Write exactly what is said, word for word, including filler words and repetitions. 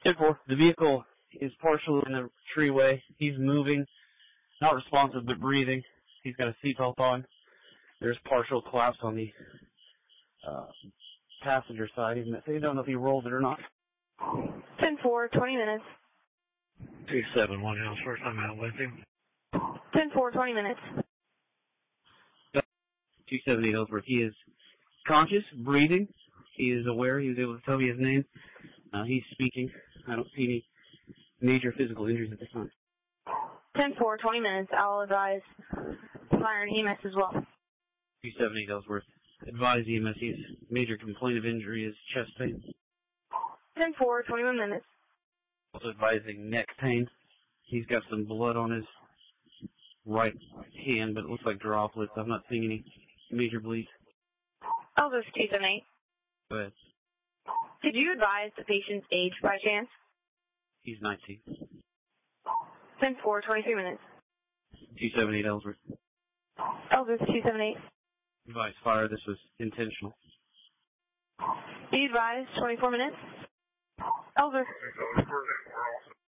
ten four, the vehicle is partially in the treeway. He's moving, not responsive, but breathing. He's got a seatbelt on. There's partial collapse on the uh, passenger side. They don't know if he rolled it or not. ten four, twenty minutes. two seven one Ellsworth, I'm out with him. ten four, twenty minutes. two seventy-eight Ellsworth. He is conscious, breathing. He is aware. He was able to tell me his name. Uh, he's speaking. I don't see any major physical injuries at this time. ten four, twenty minutes. I'll advise fire and E M S as well. two seventy-eight Ellsworth. Advise E M S. His major complaint of injury is chest pain. ten four, twenty-one minutes. Also advising neck pain. He's got some blood on his right hand, but it looks like droplets. I'm not seeing any major bleeds. Elvis two seventy-eight. Go ahead. Did you advise the patient's age by chance? He's nineteen. ten four, twenty-three minutes. two seventy-eight Ellsworth. Elvis two seventy-eight. Advise fire. This was intentional. Be advised, twenty-four minutes. Elvis.